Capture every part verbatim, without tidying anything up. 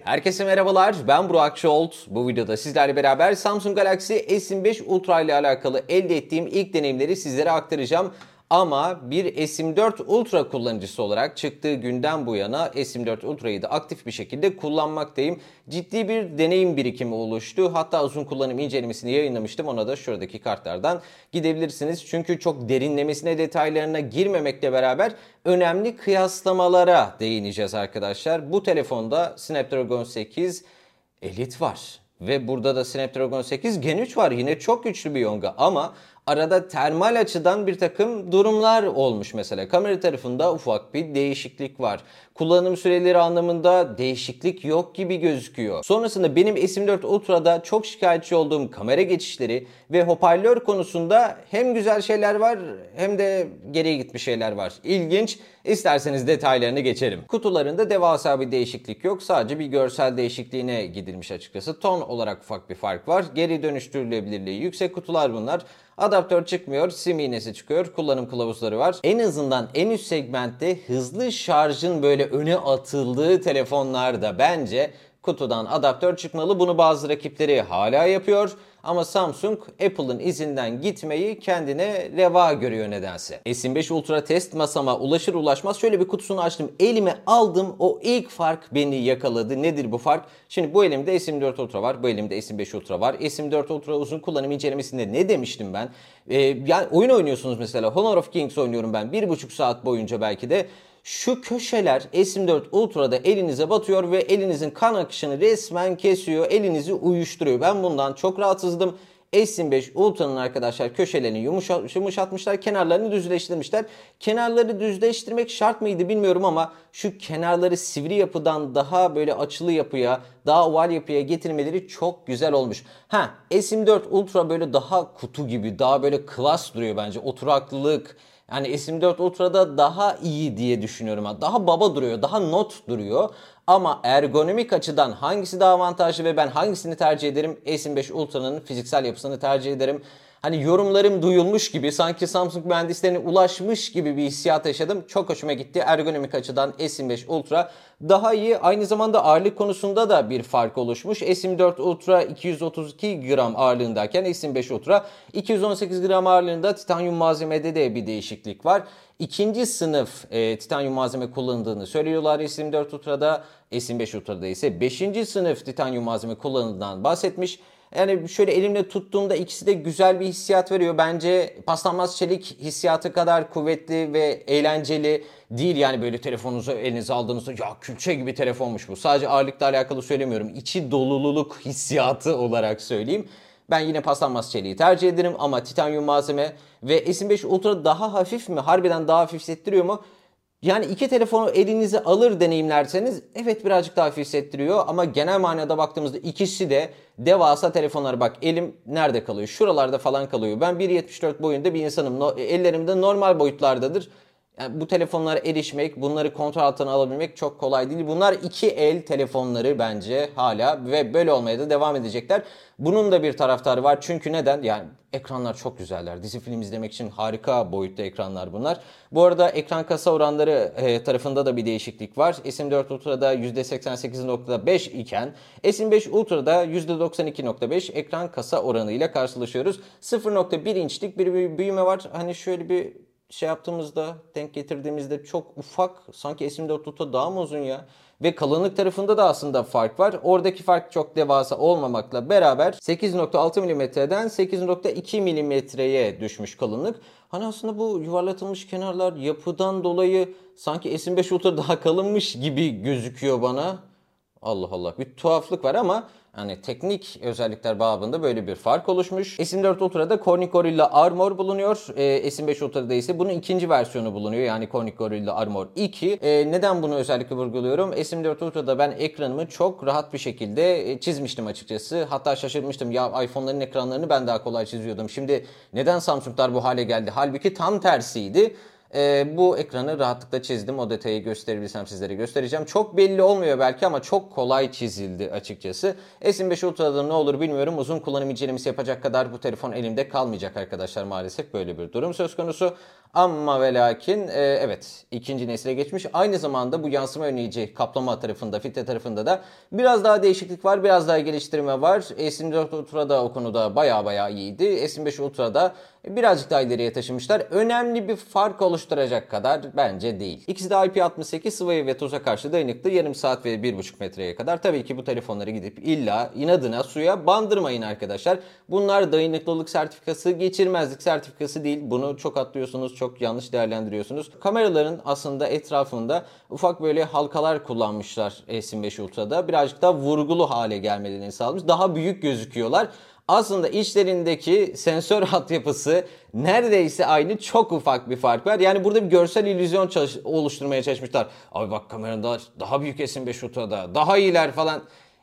Herkese merhabalar, ben Burak Şolt. Bu videoda sizlerle beraber Samsung Galaxy S yirmi beş Ultra ile alakalı elde ettiğim ilk deneyimleri sizlere aktaracağım. Ama bir S yirmi dört Ultra kullanıcısı olarak çıktığı günden bu yana S yirmi dört Ultra'yı da aktif bir şekilde kullanmaktayım. Ciddi bir deneyim birikimi oluştu. Hatta uzun kullanım incelemesini yayınlamıştım. Ona da şuradaki kartlardan gidebilirsiniz. Çünkü çok derinlemesine detaylarına girmemekle beraber önemli kıyaslamalara değineceğiz arkadaşlar. Bu telefonda Snapdragon sekiz Elite var. Ve burada da Snapdragon sekiz Gen üç var. Yine çok güçlü bir yonga ama arada termal açıdan bir takım durumlar olmuş mesela. Kamera tarafında ufak bir değişiklik var. Kullanım süreleri anlamında değişiklik yok gibi gözüküyor. Sonrasında benim S yirmi dört Ultra'da çok şikayetçi olduğum kamera geçişleri ve hoparlör konusunda hem güzel şeyler var hem de geriye gitmiş şeyler var. İlginç. İsterseniz detaylarını geçelim. Kutularında devasa bir değişiklik yok. Sadece bir görsel değişikliğine gidilmiş açıkçası. Ton olarak ufak bir fark var. Geri dönüştürülebilirliği yüksek kutular bunlar. Adaptör çıkmıyor, sim iğnesi çıkıyor, kullanım kılavuzları var. En azından en üst segmentte hızlı şarjın böyle öne atıldığı telefonlarda bence kutudan adaptör çıkmalı. Bunu bazı rakipleri hala yapıyor. Ama Samsung Apple'ın izinden gitmeyi kendine reva görüyor nedense. S yirmi beş Ultra test masama ulaşır ulaşmaz şöyle bir kutusunu açtım. Elime aldım. O ilk fark beni yakaladı. Nedir bu fark? Şimdi bu elimde S yirmi dört Ultra var. Bu elimde S yirmi beş Ultra var. S yirmi dört Ultra uzun kullanım incelemesinde ne demiştim ben? Ee, yani oyun oynuyorsunuz mesela. Honor of Kings oynuyorum ben. bir buçuk saat boyunca belki de. Şu köşeler S yirmi dört Ultra'da elinize batıyor ve elinizin kan akışını resmen kesiyor. Elinizi uyuşturuyor. Ben bundan çok rahatsızdım. S yirmi beş Ultra'nın arkadaşlar köşelerini yumuşat, yumuşatmışlar. Kenarlarını düzleştirmişler. Kenarları düzleştirmek şart mıydı bilmiyorum ama şu kenarları sivri yapıdan daha böyle açılı yapıya, daha oval yapıya getirmeleri çok güzel olmuş. Ha, S yirmi dört Ultra böyle daha kutu gibi, daha böyle klas duruyor bence. Oturaklılık. Yani S yirmi dört Ultra'da daha iyi diye düşünüyorum. Daha baba duruyor, daha not duruyor. Ama ergonomik açıdan hangisi daha avantajlı ve ben hangisini tercih ederim? S yirmi beş Ultra'nın fiziksel yapısını tercih ederim. Hani yorumlarım duyulmuş gibi, sanki Samsung mühendislerine ulaşmış gibi bir hissiyat yaşadım. Çok hoşuma gitti. Ergonomik açıdan S yirmi beş Ultra daha iyi. Aynı zamanda ağırlık konusunda da bir fark oluşmuş. S yirmi dört Ultra iki yüz otuz iki gram ağırlığındayken S yirmi beş Ultra iki yüz on sekiz gram ağırlığında. Titanyum malzemede de bir değişiklik var. İkinci sınıf e, titanyum malzeme kullanıldığını söylüyorlar S yirmi dört Ultra'da. S yirmi beş Ultra'da ise beşinci sınıf titanyum malzeme kullanıldığından bahsetmiş. Yani şöyle elimle tuttuğumda ikisi de güzel bir hissiyat veriyor. Bence paslanmaz çelik hissiyatı kadar kuvvetli ve eğlenceli değil. Yani böyle telefonunuzu elinize aldığınızda ya külçe gibi telefonmuş bu. Sadece ağırlıkla alakalı söylemiyorum. İçi dolululuk hissiyatı olarak söyleyeyim. Ben yine paslanmaz çeliği tercih ederim ama titanyum malzeme ve S yirmi beş Ultra daha hafif mi? Harbiden daha hafif hissettiriyor mu? Yani iki telefonu elinize alır deneyimlerseniz evet birazcık daha hafif hissettiriyor ama genel manada baktığımızda ikisi de devasa telefonlar. Bak elim nerede kalıyor? Şuralarda falan kalıyor. Ben bir yetmiş dört boyunda bir insanım. No, ellerimde normal boyutlardadır. Yani bu telefonlara erişmek, bunları kontrol altına alabilmek çok kolay değil. Bunlar iki el telefonları bence hala ve böyle olmaya da devam edecekler. Bunun da bir taraftarı var. Çünkü neden? Yani ekranlar çok güzeller. Dizi film izlemek için harika boyutta ekranlar bunlar. Bu arada ekran kasa oranları e, tarafında da bir değişiklik var. S yirmi dört Ultra'da yüzde seksen sekiz nokta beş iken S yirmi beş Ultra'da yüzde doksan iki nokta beş ekran kasa oranıyla karşılaşıyoruz. sıfır nokta bir inçlik bir büyüme var. Hani şöyle bir şey yaptığımızda, denk getirdiğimizde çok ufak, sanki S yirmi dört Ultra daha mı uzun ya? Ve kalınlık tarafında da aslında fark var. Oradaki fark çok devasa olmamakla beraber sekiz nokta altı milimetreden sekiz nokta iki milimetreye düşmüş kalınlık. Hani aslında bu yuvarlatılmış kenarlar yapıdan dolayı sanki S yirmi beş Ultra daha kalınmış gibi gözüküyor bana. Allah Allah, bir tuhaflık var ama yani teknik özellikler babında böyle bir fark oluşmuş. S yirmi dört Ultra'da Corning Gorilla Armor bulunuyor. E, S yirmi beş Ultra'da ise bunun ikinci versiyonu bulunuyor. Yani Corning Gorilla Armor iki. E, neden bunu özellikle vurguluyorum? S yirmi dört Ultra'da ben ekranımı çok rahat bir şekilde çizmiştim açıkçası. Hatta şaşırmıştım. Ya iPhone'ların ekranlarını ben daha kolay çiziyordum. Şimdi neden Samsung'lar bu hale geldi? Halbuki tam tersiydi. Ee, bu ekranı rahatlıkla çizdim. O detayı gösterebilirsem sizlere göstereceğim. Çok belli olmuyor belki ama çok kolay çizildi açıkçası. S yirmi beş Ultra'da ne olur bilmiyorum. Uzun kullanım incelemesi yapacak kadar bu telefon elimde kalmayacak arkadaşlar maalesef. Böyle bir durum söz konusu. Ama ve lakin e, evet ikinci nesile geçmiş. Aynı zamanda bu yansıma önleyici kaplama tarafında, filtre tarafında da biraz daha değişiklik var. Biraz daha geliştirme var. S yirmi dört Ultra'da o konuda baya baya iyiydi. S yirmi beş Ultra'da birazcık daha ileriye taşımışlar. Önemli bir fark oluşturacak kadar bence değil. İkisi de I P altmış sekiz, sıvıya ve toza karşı dayanıklı. Yarım saat ve bir buçuk metreye kadar. Tabii ki bu telefonları gidip illa inadına suya bandırmayın arkadaşlar. Bunlar dayanıklılık sertifikası, geçirmezlik sertifikası değil. Bunu çok atlıyorsunuz, çok yanlış değerlendiriyorsunuz. Kameraların aslında etrafında ufak böyle halkalar kullanmışlar S yirmi beş Ultra'da. Birazcık daha vurgulu hale gelmelerini sağlamış. Daha büyük gözüküyorlar. Aslında içlerindeki sensör altyapısı neredeyse aynı, çok ufak bir fark var. Yani burada bir görsel illüzyon çalış- oluşturmaya çalışmışlar. Abi bak kamerada daha büyük S yirmi beş Ultra'da, daha iyiler falan.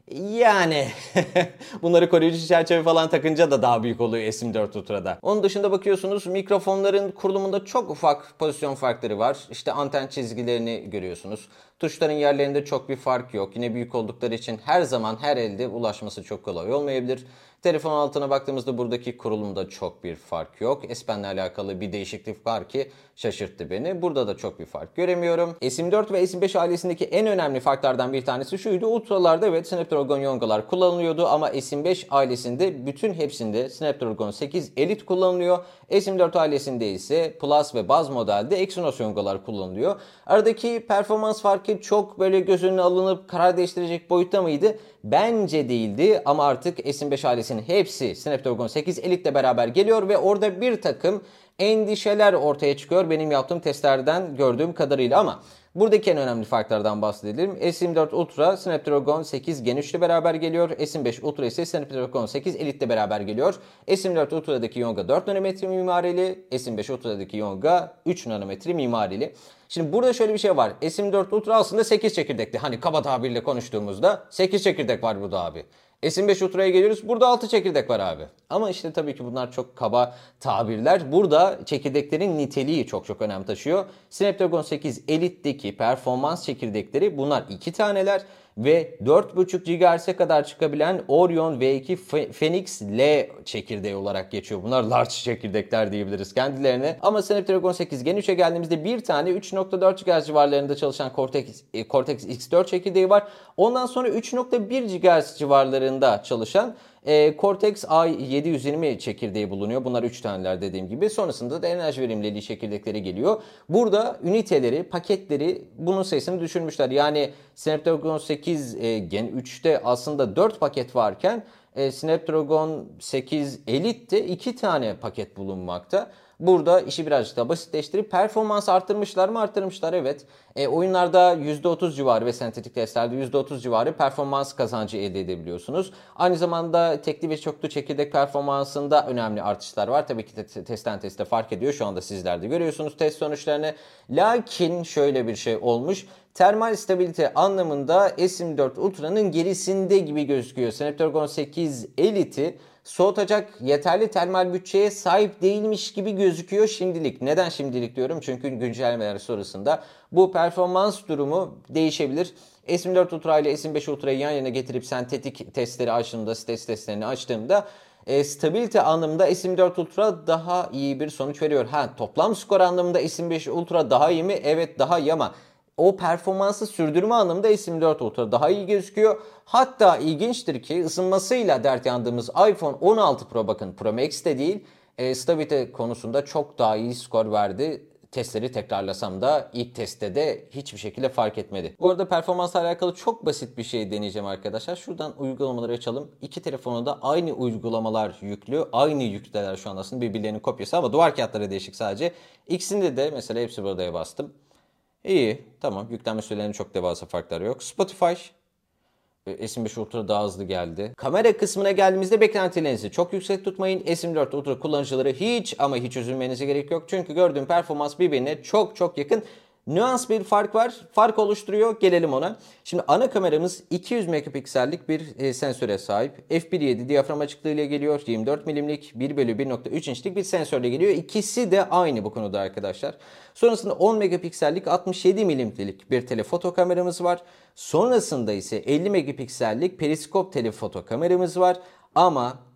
Yani bunları koruyucu çerçeve falan takınca da daha büyük oluyor S yirmi dört Ultra'da. Onun dışında bakıyorsunuz mikrofonların kurulumunda çok ufak pozisyon farkları var. İşte anten çizgilerini görüyorsunuz. Tuşların yerlerinde çok bir fark yok. Yine büyük oldukları için her zaman her elde ulaşması çok kolay olmayabilir. Telefon altına baktığımızda buradaki kurulumda çok bir fark yok. S Pen'le alakalı bir değişiklik var ki şaşırttı beni. Burada da çok bir fark göremiyorum. S yirmi dört ve S yirmi beş ailesindeki en önemli farklardan bir tanesi şuydu. Ultralarda evet Snapdragon Yongalar kullanılıyordu ama S yirmi beş ailesinde bütün hepsinde Snapdragon sekiz Elite kullanılıyor. S yirmi dört ailesinde ise Plus ve baz modelde Exynos Yongalar kullanılıyor. Aradaki performans farkı çok böyle göz önüne alınıp karar değiştirecek boyutta mıydı? Bence değildi ama artık S yirmi beş ailesinin hepsi Snapdragon sekiz Elite ile beraber geliyor ve orada bir takım endişeler ortaya çıkıyor benim yaptığım testlerden gördüğüm kadarıyla. Ama buradaki en önemli farklardan bahsedelim. S yirmi dört Ultra Snapdragon sekiz Gen üç ile beraber geliyor. S yirmi beş Ultra ise Snapdragon sekiz Elite ile beraber geliyor. S yirmi dört Ultra'daki Yonga dört nanometre mimarili, S yirmi beş Ultra'daki Yonga üç nanometre mimarili. Şimdi burada şöyle bir şey var. S yirmi dört Ultra aslında sekiz çekirdekli. Hani kaba tabirle konuştuğumuzda sekiz çekirdek var burada abi. S yirmi beş Ultra'ya geliyoruz. Burada altı çekirdek var abi. Ama işte tabii ki bunlar çok kaba tabirler. Burada çekirdeklerin niteliği çok çok önem taşıyor. Snapdragon sekiz Elite'deki performans çekirdekleri bunlar iki taneler. Ve dört buçuk gigahertz'e kadar çıkabilen Orion V iki Phoenix L çekirdeği olarak geçiyor. Bunlar large çekirdekler diyebiliriz kendilerine. Ama Snapdragon sekiz Gen üçe geldiğimizde bir tane üç nokta dört gigahertz civarlarında çalışan Cortex, Cortex X dört çekirdeği var. Ondan sonra üç nokta bir gigahertz civarlarında çalışan E, Cortex A yedi yüz yirmi çekirdeği bulunuyor. Bunlar üç taneler dediğim gibi. Sonrasında da enerji verimliliği çekirdekleri geliyor. Burada üniteleri, paketleri bunun sayısını düşürmüşler. Yani Snapdragon sekiz e, Gen üçte aslında dört paket varken e, Snapdragon sekiz Elite'de iki tane paket bulunmakta. Burada işi birazcık daha basitleştirip performans arttırmışlar mı? Arttırmışlar evet. E, oyunlarda yüzde otuz civarı ve sentetik testlerde yüzde otuz civarı performans kazancı elde edebiliyorsunuz. Aynı zamanda tekli ve çoklu çekirdek performansında önemli artışlar var. Tabii ki te- testten teste fark ediyor. Şu anda sizler de görüyorsunuz test sonuçlarını. Lakin şöyle bir şey olmuş. Termal stabilite anlamında S yirmi dört Ultra'nın gerisinde gibi gözüküyor. Snapdragon sekiz Elite'i soğutacak yeterli termal bütçeye sahip değilmiş gibi gözüküyor şimdilik. Neden şimdilik diyorum? Çünkü güncellemeler sonrasında bu performans durumu değişebilir. S yirmi dört Ultra ile S yirmi beş Ultra'yı yan yana getirip sentetik testleri açtığımda, stres testlerini açtığımda e, stabilite anlamında S yirmi dört Ultra daha iyi bir sonuç veriyor. Ha, toplam skor anlamında S yirmi beş Ultra daha iyi mi? Evet daha iyi ama o performansı sürdürme anlamında S yirmi dört Ultra daha iyi gözüküyor. Hatta ilginçtir ki ısınmasıyla dert yandığımız iPhone on altı Pro, bakın Pro Max de değil, e, stabilite konusunda çok daha iyi skor verdi. Testleri tekrarlasam da ilk testte de hiçbir şekilde fark etmedi. Bu arada performansla alakalı çok basit bir şey deneyeceğim arkadaşlar. Şuradan uygulamaları açalım. İki telefona da aynı uygulamalar yüklü. Aynı yükteler şu an aslında, birbirlerinin kopyası ama duvar kağıtları değişik sadece. İkisinde de mesela hepsi buradaya bastım. İyi, tamam, yüklenme sürelerinde çok devasa farklar yok. Spotify S yirmi beş Ultra daha hızlı geldi. Kamera kısmına geldiğimizde beklentilerinizi çok yüksek tutmayın. S yirmi dört Ultra kullanıcıları hiç ama hiç üzülmenize gerek yok. Çünkü gördüğüm performans birbirine çok çok yakın. Nüans bir fark var. Fark oluşturuyor. Gelelim ona. Şimdi ana kameramız iki yüz megapiksellik bir e, sensöre sahip. f bir nokta yedi diyafram açıklığı ile geliyor. yirmi dört milimlik bir bölü bir nokta üç inçlik bir sensörle geliyor. İkisi de aynı bu konuda arkadaşlar. Sonrasında on megapiksellik altmış yedi milimlik bir telefoto kameramız var. Sonrasında ise elli megapiksellik periskop telefoto kameramız var. Ama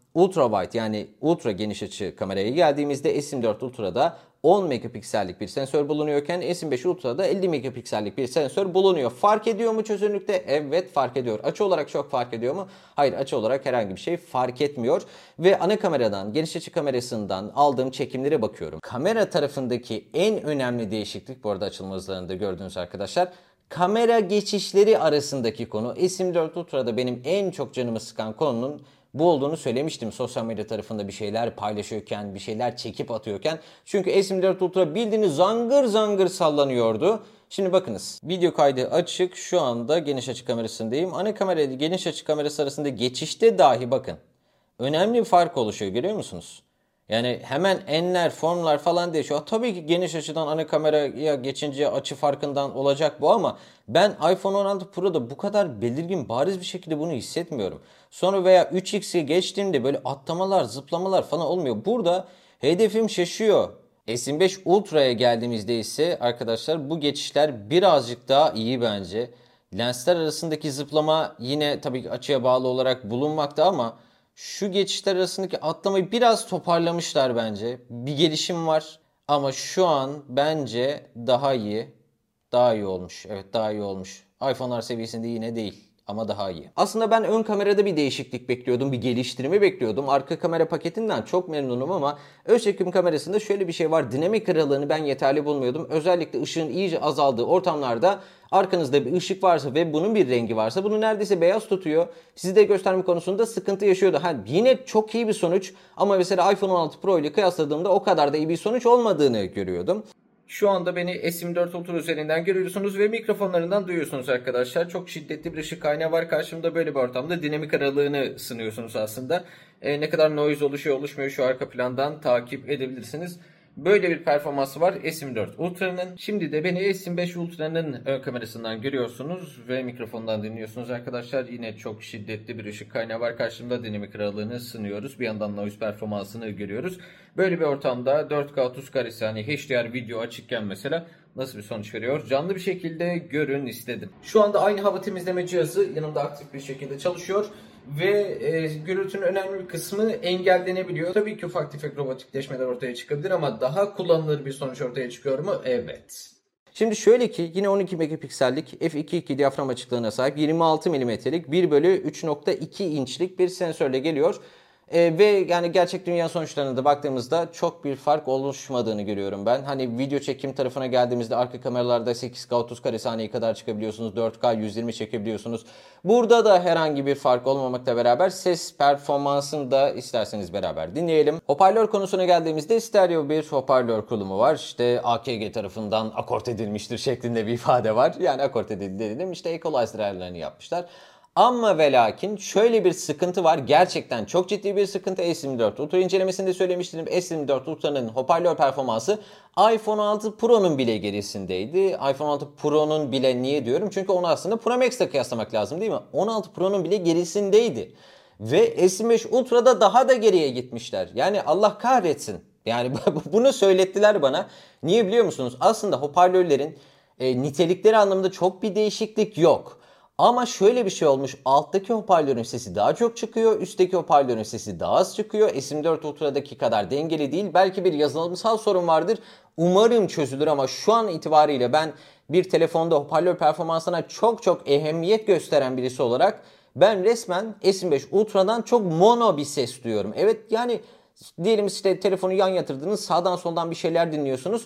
ultra wide yani ultra geniş açı kameraya geldiğimizde S yirmi dört Ultra'da on megapiksellik bir sensör bulunuyorken S yirmi beş Ultra'da elli megapiksellik bir sensör bulunuyor. Fark ediyor mu çözünürlükte? Evet, fark ediyor. Açı olarak çok fark ediyor mu? Hayır, açı olarak herhangi bir şey fark etmiyor. Ve ana kameradan, geniş açı kamerasından aldığım çekimlere bakıyorum. Kamera tarafındaki en önemli değişiklik, bu arada açılma hızlarında gördüğünüz arkadaşlar, kamera geçişleri arasındaki konu. S yirmi dört Ultra'da benim en çok canımı sıkan konunun bu olduğunu söylemiştim sosyal medya tarafında bir şeyler paylaşıyorken, bir şeyler çekip atıyorken. Çünkü S yirmi dört Ultra bildiğiniz zangır zangır sallanıyordu. Şimdi bakınız, video kaydı açık, şu anda geniş açı kamerasındayım. Ana kamera ile geniş açı kamerası arasında geçişte dahi bakın önemli bir fark oluşuyor, görüyor musunuz? Yani hemen enler, formlar falan değişiyor. Tabii ki geniş açıdan ana kameraya geçince açı farkından olacak bu ama ben iPhone on altı Pro'da bu kadar belirgin, bariz bir şekilde bunu hissetmiyorum. Sonra veya üç x'e geçtiğimde böyle atlamalar, zıplamalar falan olmuyor. Burada hedefim şaşıyor. S yirmi beş Ultra'ya geldiğimizde ise arkadaşlar bu geçişler birazcık daha iyi bence. Lensler arasındaki zıplama yine tabii ki açıya bağlı olarak bulunmakta ama şu geçişler arasındaki atlamayı biraz toparlamışlar bence. Bir gelişim var ama şu an bence daha iyi. Daha iyi olmuş. Evet, daha iyi olmuş. iPhone'lar seviyesinde yine değil ama daha iyi. Aslında ben ön kamerada bir değişiklik bekliyordum, bir geliştirme bekliyordum. Arka kamera paketinden çok memnunum ama öz çekim kamerasında şöyle bir şey var. Dinamik aralığını ben yeterli bulmuyordum. Özellikle ışığın iyice azaldığı ortamlarda arkanızda bir ışık varsa ve bunun bir rengi varsa bunu neredeyse beyaz tutuyor. Sizi de gösterme konusunda sıkıntı yaşıyordu. Ha, yine çok iyi bir sonuç ama mesela iPhone on altı Pro ile kıyasladığımda o kadar da iyi bir sonuç olmadığını görüyordum. Şu anda beni S yirmi dört Ultra üzerinden görüyorsunuz ve mikrofonlarından duyuyorsunuz arkadaşlar. Çok şiddetli bir ışık kaynağı var karşımda, böyle bir ortamda dinamik aralığını sınıyorsunuz aslında. E, ne kadar noise oluşuyor oluşmuyor şu arka plandan takip edebilirsiniz. Böyle bir performansı var S yirmi dört Ultra'nın. Şimdi de beni S yirmi beş Ultra'nın ön kamerasından görüyorsunuz ve mikrofondan dinliyorsunuz arkadaşlar. Yine çok şiddetli bir ışık kaynağı var karşımda. Dinamik aralığını sınıyoruz. Bir yandan noise performansını görüyoruz. Böyle bir ortamda dört K otuz karesi hani H D R video açıkken mesela nasıl bir sonuç veriyor? Canlı bir şekilde görün istedim. Şu anda aynı hava temizleme cihazı yanımda aktif bir şekilde çalışıyor. Ve e, gürültünün önemli bir kısmı engellenebiliyor. Tabii ki ufak tefek robotikleşmeler ortaya çıkabilir ama daha kullanılır bir sonuç ortaya çıkıyor mu? Evet. Şimdi şöyle ki yine on iki megapiksellik f iki nokta iki diyafram açıklığına sahip yirmi altı milimetrelik bir bölü üç nokta iki inçlik bir sensörle geliyor. Ee, ve yani gerçek dünya sonuçlarına da baktığımızda çok bir fark oluşmadığını görüyorum ben. Hani video çekim tarafına geldiğimizde arka kameralarda sekiz K otuz kare saniye kadar çıkabiliyorsunuz. dört K yüz yirmi çekebiliyorsunuz. Burada da herhangi bir fark olmamakla beraber ses performansını da isterseniz beraber dinleyelim. Hoparlör konusuna geldiğimizde stereo bir hoparlör kurulumu var. İşte A K G tarafından akort edilmiştir şeklinde bir ifade var. Yani akort edildi dedim, işte equalizer ayarlarını yapmışlar. Ama ve lakin şöyle bir sıkıntı var. Gerçekten çok ciddi bir sıkıntı. S yirmi dört Ultra incelemesinde söylemiştim. S yirmi dört Ultra'nın hoparlör performansı iPhone on altı Pro'nun bile gerisindeydi. iPhone on altı Pro'nun bile, niye diyorum? Çünkü onu aslında Pro Max'le kıyaslamak lazım değil mi? on altı Pro'nun bile gerisindeydi. Ve S yirmi beş Ultra'da daha da geriye gitmişler. Yani Allah kahretsin. Yani bunu söylettiler bana. Niye biliyor musunuz? Aslında hoparlörlerin e, nitelikleri anlamında çok bir değişiklik yok. Ama şöyle bir şey olmuş. Alttaki hoparlörün sesi daha çok çıkıyor. Üstteki hoparlörün sesi daha az çıkıyor. S yirmi dört Ultra'daki kadar dengeli değil. Belki bir yazılımsal sorun vardır. Umarım çözülür ama şu an itibariyle ben bir telefonda hoparlör performansına çok çok ehemmiyet gösteren birisi olarak ben resmen S yirmi beş Ultra'dan çok mono bir ses duyuyorum. Evet, yani diyelim işte telefonu yan yatırdınız, sağdan soldan bir şeyler dinliyorsunuz.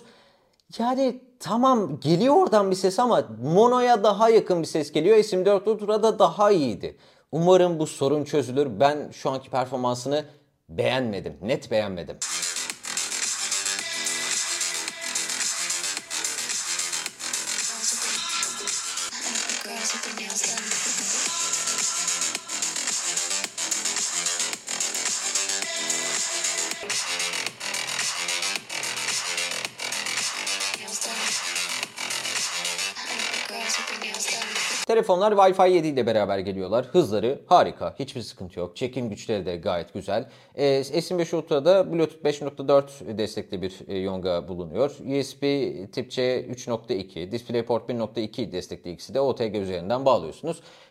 Yani tamam, geliyor oradan bir ses ama monoya daha yakın bir ses geliyor. S yirmi dört Ultra'da daha iyiydi. Umarım bu sorun çözülür. Ben şu anki performansını beğenmedim. Net beğenmedim. Telefonlar Wi-Fi yedi ile beraber geliyorlar. Hızları harika. Hiçbir sıkıntı yok. Çekim güçleri de gayet güzel. Ee, S yirmi beş Ultra'da Bluetooth beş nokta dört destekli bir e, yonga bulunuyor. U S B Tip C üç nokta iki, DisplayPort bir nokta iki destekli, ikisi de O T G üzerinden bağlıyorsunuz.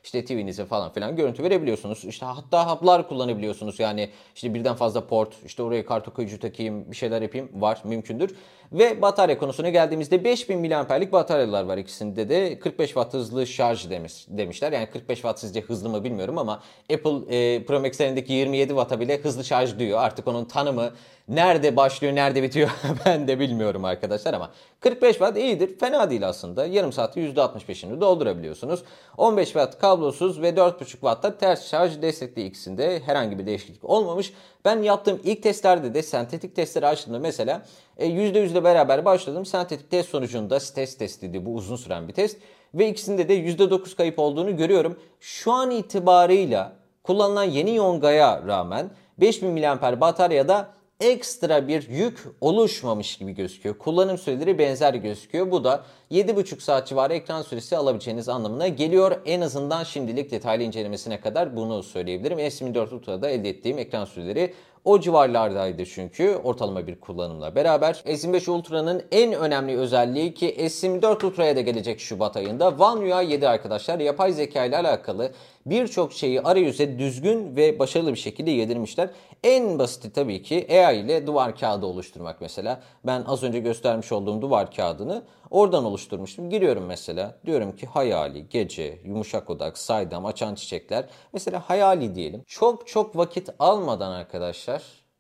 İşte T V'nize falan filan görüntü verebiliyorsunuz. İşte hatta haplar kullanabiliyorsunuz. Yani işte birden fazla port, işte oraya kart okuyucu takayım, bir şeyler yapayım var, mümkündür. Ve batarya konusuna geldiğimizde beş bin miliamperlik bataryalar var ikisinde de. kırk beş watt hızlı şarj demiş, demişler. Yani kırk beş watt sizce hızlı mı bilmiyorum ama Apple e, Pro Max'lerindeki yirmi yedi watt'a bile hızlı şarj diyor. Artık onun tanımı nerede başlıyor, nerede bitiyor ben de bilmiyorum arkadaşlar ama kırk beş watt iyidir. Fena değil aslında. Yarım saatte yüzde altmış beşini doldurabiliyorsunuz. on beş watt kablosuz ve dört buçuk wattta ters şarj destekli, ikisinde herhangi bir değişiklik olmamış. Ben yaptığım ilk testlerde de sentetik testleri açtığımda mesela e, yüzde yüz ile beraber başladım. Sentetik test sonucunda test testiydi, bu uzun süren bir test. Ve ikisinde de yüzde dokuz kayıp olduğunu görüyorum. Şu an itibarıyla kullanılan yeni Yonga'ya rağmen beş bin miliamper bataryada ekstra bir yük oluşmamış gibi gözüküyor. Kullanım süreleri benzer gözüküyor. Bu da yedi buçuk saat civarı ekran süresi alabileceğiniz anlamına geliyor. En azından şimdilik detaylı incelemesine kadar bunu söyleyebilirim. S yirmi dört Ultra'da elde ettiğim ekran süreleri o civarlardaydı çünkü ortalama bir kullanımla beraber. S yirmi beş Ultra'nın en önemli özelliği ki S yirmi dört Ultra'ya da gelecek Şubat ayında One U I yedi arkadaşlar. Yapay zeka ile alakalı birçok şeyi arayüze düzgün ve başarılı bir şekilde yedirmişler. En basiti tabii ki A I ile duvar kağıdı oluşturmak mesela. Ben az önce göstermiş olduğum duvar kağıdını oradan oluşturmuştum. Giriyorum mesela. Diyorum ki hayali, gece, yumuşak odak, saydam, açan çiçekler. Mesela hayali diyelim. Çok çok vakit almadan arkadaşlar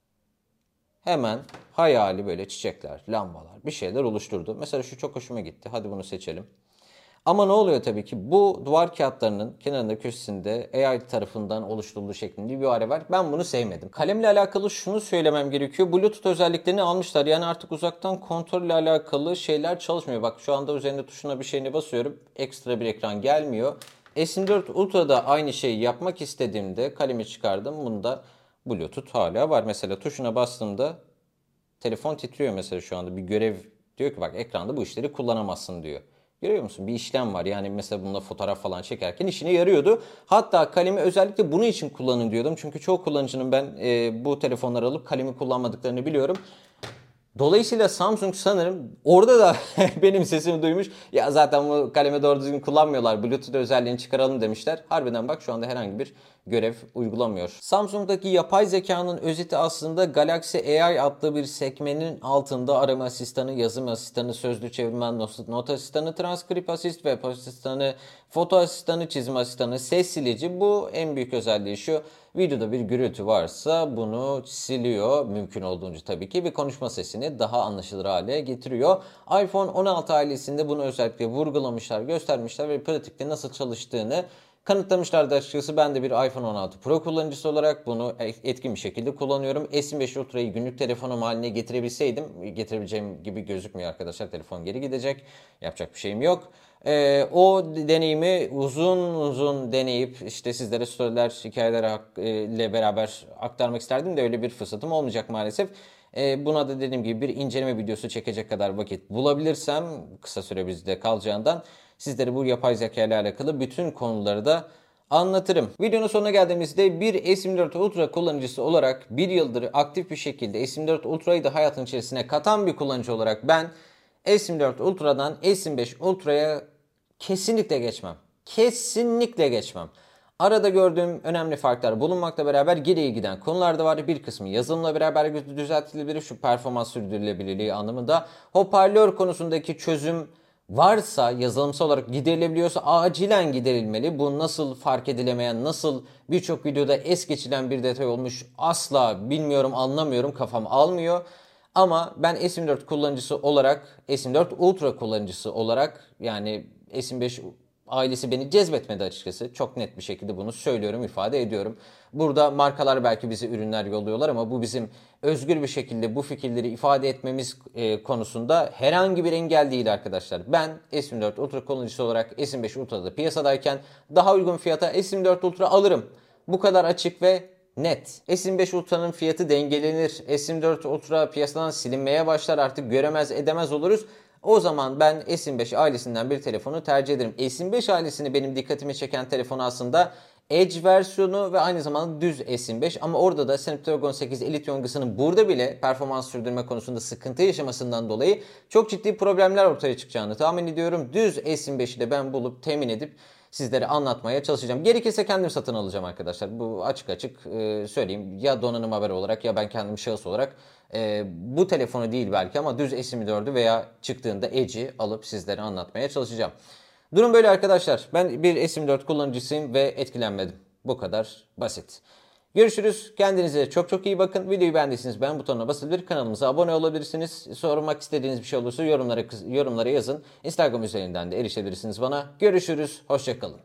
hemen hayali böyle çiçekler, lambalar bir şeyler oluşturdu. Mesela şu çok hoşuma gitti. Hadi bunu seçelim. Ama ne oluyor tabii ki bu duvar kağıtlarının kenarında köşesinde A I tarafından oluşturulduğu şeklinde bir ibare var. Ben bunu sevmedim. Kalemle alakalı şunu söylemem gerekiyor. Bluetooth özelliklerini almışlar. Yani artık uzaktan kontrolle alakalı şeyler çalışmıyor. Bak şu anda üzerinde tuşuna bir şeyine basıyorum. Ekstra bir ekran gelmiyor. S yirmi dört Ultra'da aynı şeyi yapmak istediğimde kalemi çıkardım. Bunda Bluetooth hala var. Mesela tuşuna bastığımda telefon titriyor mesela şu anda. Bir görev diyor ki bak ekranda bu işleri kullanamazsın diyor. Görüyor musun? Bir işlem var. Yani mesela bununla fotoğraf falan çekerken işine yarıyordu. Hatta kalemi özellikle bunun için kullanın diyordum. Çünkü çoğu kullanıcının ben e, bu telefonları alıp kalemi kullanmadıklarını biliyorum. Dolayısıyla Samsung sanırım orada da benim sesimi duymuş. Ya zaten bu kalemi doğru düzgün kullanmıyorlar. Bluetooth özelliğini çıkaralım demişler. Harbiden bak şu anda herhangi bir görev uygulamıyor. Samsung'daki yapay zekanın özeti aslında Galaxy A I adlı bir sekmenin altında arama asistanı, yazım asistanı, sözlü çevirmen, not asistanı, transkript asist, web asistanı, foto asistanı, çizim asistanı, ses silici. Bu en büyük özelliği şu. Videoda bir gürültü varsa bunu siliyor. Mümkün olduğunca tabii ki ve konuşma sesini daha anlaşılır hale getiriyor. iPhone on altı ailesinde bunu özellikle vurgulamışlar, göstermişler ve pratikte nasıl çalıştığını kanıtlamışlardı açıkçası. Ben de bir iPhone on altı Pro kullanıcısı olarak bunu etkin bir şekilde kullanıyorum. S yirmi beş Ultra'yı günlük telefonum haline getirebilseydim, getirebileceğim gibi gözükmüyor arkadaşlar. Telefon geri gidecek. Yapacak bir şeyim yok. Ee, o deneyimi uzun uzun deneyip işte sizlere storyler, hikayeler ile beraber aktarmak isterdim de öyle bir fırsatım olmayacak maalesef. Ee, buna da dediğim gibi bir inceleme videosu çekecek kadar vakit bulabilirsem kısa süre bizde kalacağından sizlere bu yapay zeka ile alakalı bütün konuları da anlatırım. Videonun sonuna geldiğimizde bir S yirmi dört Ultra kullanıcısı olarak bir yıldır aktif bir şekilde S yirmi dört Ultra'yı da hayatın içerisine katan bir kullanıcı olarak ben S yirmi dört Ultra'dan S yirmi beş Ultra'ya kesinlikle geçmem. Kesinlikle geçmem. Arada gördüğüm önemli farklar bulunmakla beraber geriye giden konular da var. Bir kısmı yazılımla beraber düzeltilebilir. Şu performans sürdürülebilirliği anlamında. Hoparlör konusundaki çözüm varsa, yazılımsal olarak giderilebiliyorsa acilen giderilmeli. Bu nasıl fark edilemeyen, nasıl birçok videoda es geçilen bir detay olmuş asla bilmiyorum, anlamıyorum, kafam almıyor. Ama ben S yirmi dört kullanıcısı olarak, S yirmi dört Ultra kullanıcısı olarak yani S yirmi beş ailesi beni cezbetmedi açıkçası. Çok net bir şekilde bunu söylüyorum, ifade ediyorum. Burada markalar belki bize ürünler yolluyorlar ama bu bizim özgür bir şekilde bu fikirleri ifade etmemiz e, konusunda herhangi bir engel değil arkadaşlar. Ben S yirmi dört Ultra kullanıcısı olarak S yirmi beş Ultra'da piyasadayken daha uygun fiyata S yirmi dört Ultra alırım. Bu kadar açık ve net. S yirmi beş Ultra'nın fiyatı dengelenir. S yirmi dört Ultra piyasadan silinmeye başlar. Artık göremez edemez oluruz. O zaman ben S yirmi beş ailesinden bir telefonu tercih ederim. S yirmi beş ailesini benim dikkatimi çeken telefon aslında Edge versiyonu ve aynı zamanda düz S yirmi beş. Ama orada da Snapdragon sekiz Elite Yonga'sının burada bile performans sürdürme konusunda sıkıntı yaşamasından dolayı çok ciddi problemler ortaya çıkacağını tahmin ediyorum. Düz S yirmi beşi de ben bulup temin edip sizlere anlatmaya çalışacağım. Gerekirse kendim satın alacağım arkadaşlar. Bu açık açık e, söyleyeyim. Ya donanım haber olarak ya ben kendim şahıs olarak e, bu telefonu değil belki ama düz S yirmi dördü veya çıktığında Edge'i alıp sizlere anlatmaya çalışacağım. Durum böyle arkadaşlar. Ben bir S yirmi dört kullanıcısıyım ve etkilenmedim. Bu kadar basit. Görüşürüz. Kendinize çok çok iyi bakın. Videoyu beğendiyseniz beğen butonuna basabilir. Kanalımıza abone olabilirsiniz. Sormak istediğiniz bir şey olursa yorumlara, yorumlara yazın. Instagram üzerinden de erişebilirsiniz bana. Görüşürüz. Hoşçakalın.